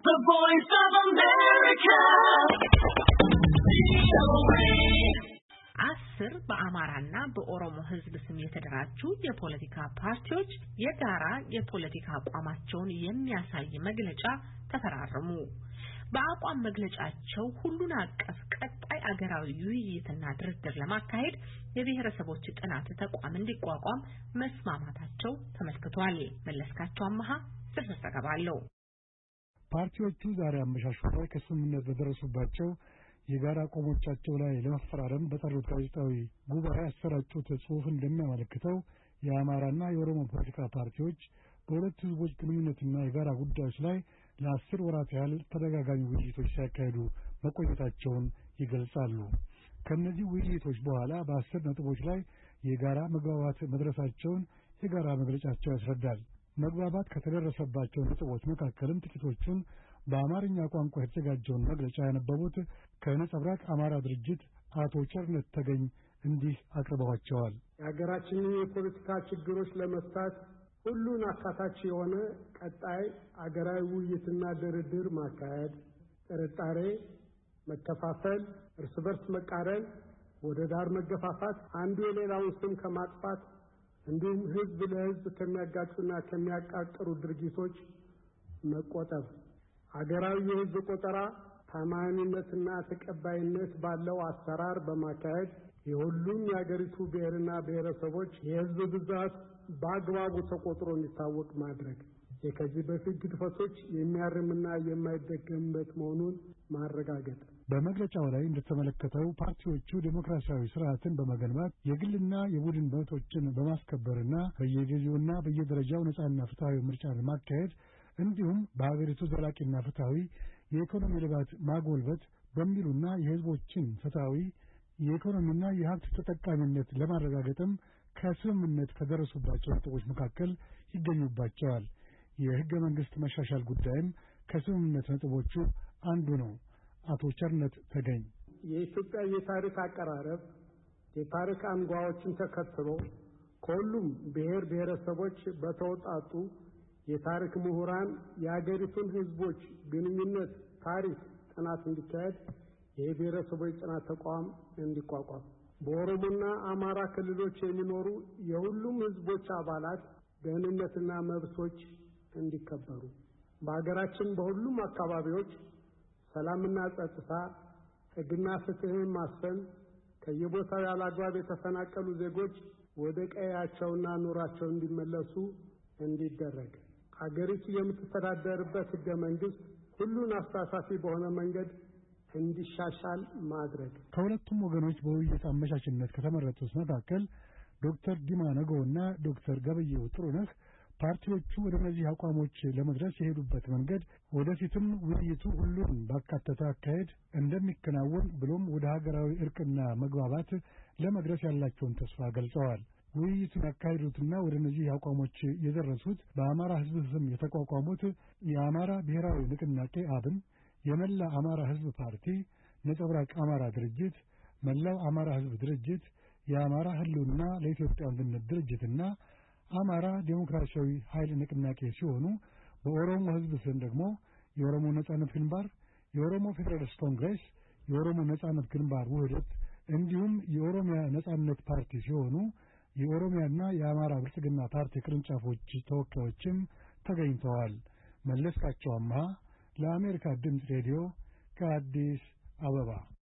The Voice of America. አስር በአማራና በኦሮሞ ሕዝብ ስም የተደራጁ የፖለቲካ ፓርቲዎች የጋራ የፖለቲካ አቋማቸውን የሚያሳይ መግለጫ ተፈራረሙ። በአቋም መግለጫቸው ሁሉን አቀፍ ቀጣይ አገራዊ ውይይትና ድርድር ለማካሄድ የብሔረሰቦች ጥናት ተቋም እንዲቋቋም መስማማታቸው ተመልክቷል። መለስካቸው አማሃ ዝርዝር ዘገባ አለው። ፓርቲዎቹ ዛሬ አመሻሹ ላይ ከስምምነት በደረሱባቸው የጋራ አቋሞቻቸው ላይ ለመፈራረም በጠሩት ጋዜጣዊ ጉባኤ ያሰራጩት ጽሑፍ እንደሚያመለክተው የአማራና የኦሮሞ ፖለቲካ ፓርቲዎች በሁለቱ ሕዝቦች ግንኙነትና የጋራ ጉዳዮች ላይ ለ10 ወራት ያህል ተደጋጋሚ ውይይቶች ሲያካሂዱ መቆየታቸውን ይገልጻሉ። ከእነዚህ ውይይቶች በኋላ በ10 ነጥቦች ላይ የጋራ መግባባት መድረሳቸውን የጋራ መግለጫቸው ያስረዳል። መግባባት ከተደረሰባቸው ነጥቦች መካከልም ጥቂቶቹን በአማርኛ ቋንቋ የተዘጋጀውን መግለጫ ያነበቡት ከነጸብራቅ አማራ ድርጅት አቶ ቸርነት ተገኝ እንዲህ አቅርበዋቸዋል። የሀገራችንን የፖለቲካ ችግሮች ለመፍታት ሁሉን አካታች የሆነ ቀጣይ አገራዊ ውይይትና ድርድር ማካሄድ፣ ጥርጣሬ፣ መከፋፈል፣ እርስ በርስ መቃረን፣ ወደ ዳር መገፋፋት፣ አንዱ የሌላውን ስም ከማጥፋት እንዲሁም ህዝብ ለህዝብ ከሚያጋጩና ከሚያቃቅሩ ድርጊቶች መቆጠብ፣ ሀገራዊ የህዝብ ቆጠራ ታማኝነትና ተቀባይነት ባለው አሰራር በማካሄድ የሁሉም የሀገሪቱ ብሔርና ብሔረሰቦች የህዝብ ብዛት በአግባቡ ተቆጥሮ እንዲታወቅ ማድረግ፣ የከዚህ በፊት ግድፈቶች የሚያርምና የማይደገምበት መሆኑን ማረጋገጥ። በመግለጫው ላይ እንደተመለከተው ፓርቲዎቹ ዴሞክራሲያዊ ስርዓትን በመገንባት የግልና የቡድን መብቶችን በማስከበርና በየጊዜውና በየደረጃው ነጻና ፍትሐዊ ምርጫን ማካሄድ እንዲሁም በሀገሪቱ ዘላቂና ፍትሐዊ የኢኮኖሚ ልማት ማጎልበት በሚሉና የህዝቦችን ፍትሐዊ የኢኮኖሚና የሀብት ተጠቃሚነት ለማረጋገጥም ከስምምነት ከደረሱባቸው ነጥቦች መካከል ይገኙባቸዋል። የህገ መንግስት መሻሻል ጉዳይም ከስምምነት ነጥቦቹ አንዱ ነው። አቶ ቸርነት ተገኝ የኢትዮጵያ የታሪክ አቀራረብ የታሪክ አንጓዎችን ተከትሎ ከሁሉም ብሔር ብሔረሰቦች በተወጣጡ የታሪክ ምሁራን የሀገሪቱን ህዝቦች ግንኙነት ታሪክ ጥናት እንዲካሄድ የብሔረሰቦች ጥናት ተቋም እንዲቋቋም፣ በኦሮሞና አማራ ክልሎች የሚኖሩ የሁሉም ህዝቦች አባላት ደህንነትና መብቶች እንዲከበሩ፣ በሀገራችን በሁሉም አካባቢዎች ሰላምና ጸጥታ፣ ህግና ፍትህን ማስፈን፣ ከየቦታው ያላግባብ የተፈናቀሉ ዜጎች ወደ ቀያቸውና ኑራቸው እንዲመለሱ እንዲደረግ፣ ሀገሪቱ የምትተዳደርበት ህገ መንግስት ሁሉን አሳታፊ በሆነ መንገድ እንዲሻሻል ማድረግ። ከሁለቱም ወገኖች በውይይት አመቻችነት ከተመረጡት መካከል ዶክተር ዲማ ነገውና ዶክተር ገበየሁ ጥሩነህ ፓርቲዎቹ ወደ እነዚህ አቋሞች ለመድረስ የሄዱበት መንገድ ወደፊትም ውይይቱ ሁሉን ባካተተ አካሄድ እንደሚከናወን ብሎም ወደ ሀገራዊ እርቅና መግባባት ለመድረስ ያላቸውን ተስፋ ገልጸዋል። ውይይቱን ያካሄዱትና ወደ እነዚህ አቋሞች የደረሱት በአማራ ህዝብ ስም የተቋቋሙት የአማራ ብሔራዊ ንቅናቄ አብን፣ የመላ አማራ ህዝብ ፓርቲ፣ ነጸብራቅ አማራ ድርጅት፣ መላው አማራ ህዝብ ድርጅት፣ የአማራ ህልውና ለኢትዮጵያ አንድነት ድርጅትና አማራ ዴሞክራሲያዊ ኃይል ንቅናቄ ሲሆኑ በኦሮሞ ህዝብ ስም ደግሞ የኦሮሞ ነጻነት ግንባር፣ የኦሮሞ ፌደራሊስት ኮንግሬስ፣ የኦሮሞ ነጻነት ግንባር ውህደት እንዲሁም የኦሮሚያ ነጻነት ፓርቲ ሲሆኑ የኦሮሚያና የአማራ ብልጽግና ፓርቲ ቅርንጫፎች ተወካዮችም ተገኝተዋል። መለስካቸው አማሃ ለአሜሪካ ድምፅ ሬዲዮ ከአዲስ አበባ